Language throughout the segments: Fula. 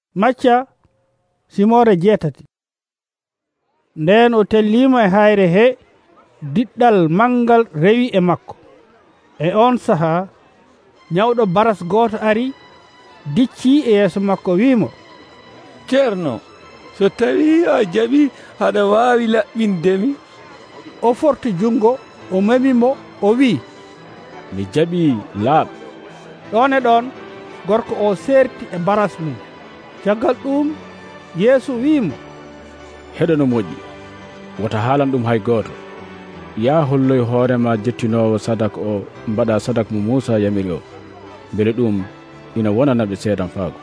Macca simore jeetati. Nden o tellima e hayre he, diddal mangal rewi e makko. E on saha nyawdo baras goto ari dicci e yeso makko wimo, Ceerno, so tawi a jaɓi haɗa wawi laɓɓindemi. O forti jungo, o memimo, o wi, mi jaɓi laaɓ. ɗon e ɗon gorko o serti e baras mum. Caggal ɗum Yeesu wimo, heɗo no moƴƴi, wota haalan ɗum hay goto. ya holloy hoorema jettinowo sadak o mbaɗa sadak mo Musa yamiri o, beele ɗum ina wonanaɓe seedan faago.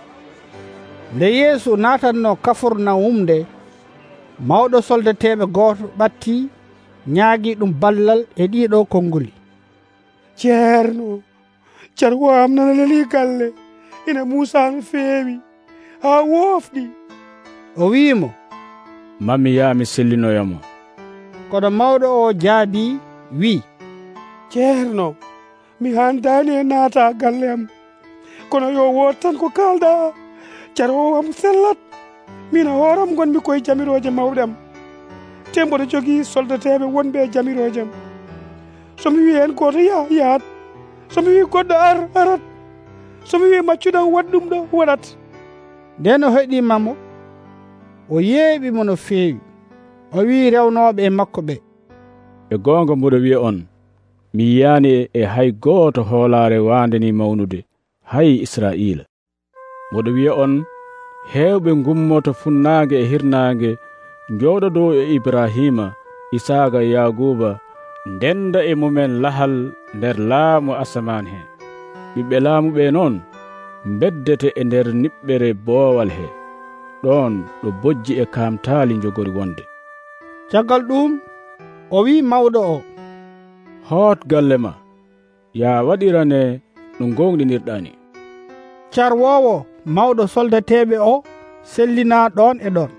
nde Yeesu natanno Kafarnawum nde, mawɗo soldateɓe goto ɓatti ñaagi ɗum ballal e ɗiɗo konnguli. Ceerno, cargo am nana leli galle, ina Musa no feewi ha wofɗi. O wiimo, mammi ya mi sellinoyamo. kono mawɗo o jaabi wi, Ceerno, mi handani e naata galle am, kono yo wot tan ko kalda. Cargo am sellat, mina horam gonmi koye jamiroje mawɗam, temboɗo jogii soldateɓe wonɓe e jamirojem. somi wi hen goto yahat, somi wi goɗɗo arat, somi wi maccuɗam waɗ ɗum ɗo waɗat. nden o heɗimamo, o yeeɓimo no feewi. O wi rewnoɓe e makko ɓe, e gonga mboɗo wiya on, mi yiyani e hay goto hoolare wandeni mawnude hay Israila. mboɗo wiya on, hewɓe gummoto funnague e hirnague jooɗodo e Ibrahima, Isaaga e Yaguba, ndenda e mumen lahal nder laamu asaman he. ɓiɓɓe laamuɓe noon beddete e nder niɓɓere boowal he, ɗon ɗo bojji e kamtali jogori wonde. caggal ɗum o wi mawɗo o, hoot galle ma, ya waɗirane no gonɗinirɗani. carwowo mawɗo soldateɓe o sellina ɗon e ɗon.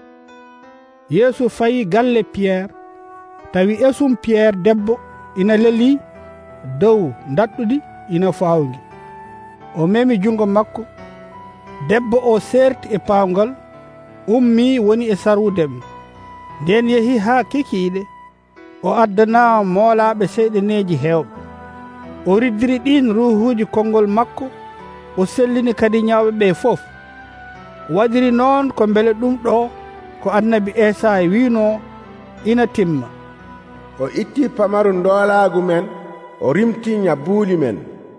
Yeesu fayi galle Pierre, tawi esum Pierre debbo ina leli dow dadɗudi ina fawngi. O memi jungo makko, debbo o serti e pawgal, ummi woni e sarwudem. nden yehi ha kikiɗe, o addana moolaɓe seyɗeneji hewɓe. O riddiri ɗin ruhuji konngol makko, o sellini kadi ñawɓe ɓe fof. waɗiri noon ko beele ɗum ɗo ko annabi Esaya wino ina timma. O itti pamaru doolagu men, o rimti ñabbuuli men.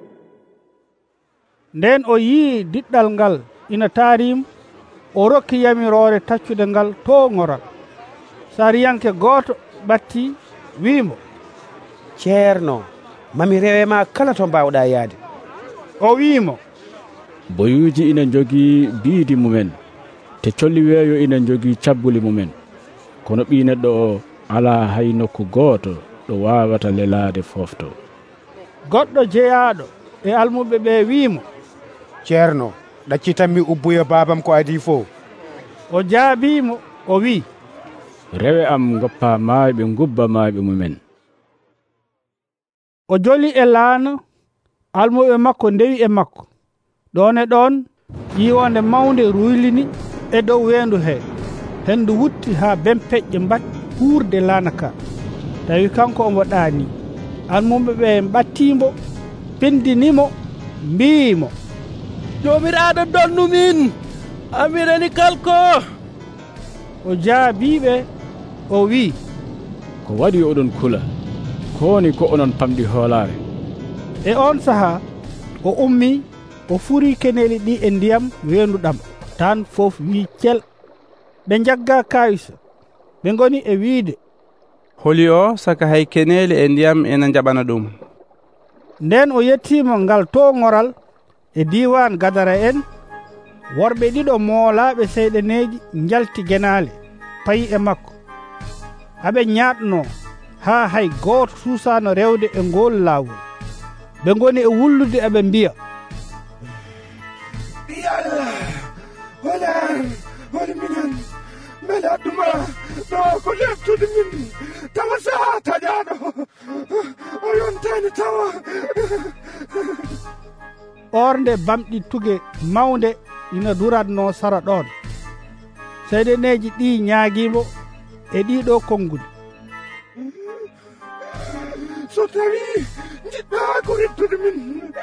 nden o yii diɗɗal ngal ina taarim, o rokki yamirore taccude ngal to ŋoral. sariyanke goto batti wimo, Ceerno, mami rewema kala to mbawɗa yaade. o wimo, boyuji ina jogii biidi mumen, te colli weeyo ina jogii cabbuli mumen, kono ɓi neɗɗo o ala hay nokku gooto ɗo wawata lelade fofto. goɗɗo jeyaɗo e almuɓe ɓe wimo, Ceerno, ɗaccitanmi ubbuya babam ko adi fo. o jaabimo, o wi, rewe am goppa mayɓe gubba mayɓe mumen. o joli e laana, almuɓe makko ndewi e makko. ɗon e ɗon yiwonde mawde ruylini e dow wendu he, hendu wutti ha bempeƴƴe mbatti huurde laana ka. tawi kanko omo ɗaani. almuɓe ɓe mbattimo, pindinimo, mbimo, Jomiraɗo donnu min, amirani kalko. o jaabiɓe, o wi, ko waɗi oɗon kula, koni ko onon pamɗi hoolare. e on saha o ummi, o furi keneli ɗi e ndiyam wenduɗam, tan fof wi cel. ɓe jagga kayisa, ɓe goni e wiide, holi o saka hay keneli e ndiyam ena jaɓana ɗum. nden o yettimo ngal to ŋoral e diwan Gadara en. worɓe ɗiɗo moolaɓe seyɗeneji jalti genale payi e makko, aɓe ñaɗno ha hay goto susano rewde e ngol lawol. ɓe goni e wullude aɓe mbiya, Yalla, holi minen, beele adduma ɗo ko leftude min, tawa saha taƴaɗo, o yontani tawa. ornde bamɗi tuge mawde ina duratno sara ɗon. Seyɗeneji ɗi ñaaguimo e ɗiɗo konnguli. So tawi jiɗɗa ko rettude min,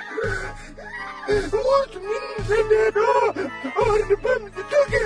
wurtu min e ndeɗo orde bamɗe toge.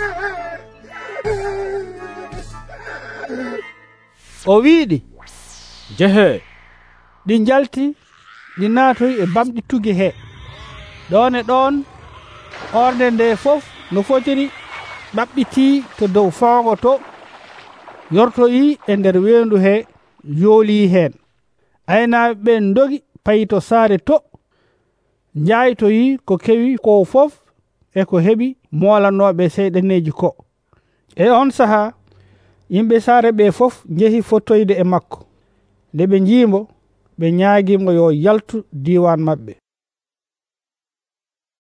O wiiɗi, jehe. ɗi jalti ɗi naatoyi e bamɗi tugi he. ɗon e ɗon orde nde fof no fotiri ɓaɓɓiti to dow fawngo to, yortoyi e nder wendu he, yooli hen. Aynaaɓe ɓen dogi payi to saare to, jaytoyi ko kewi ko fof e ko heɓi molanoɓe seyɗaneji ko. E on saha yimɓe saare ɓe fof jehi fottoyde e makko. Nde ɓe jiimo, ɓe ñaaguimo yo yaltu diwan maɓɓe.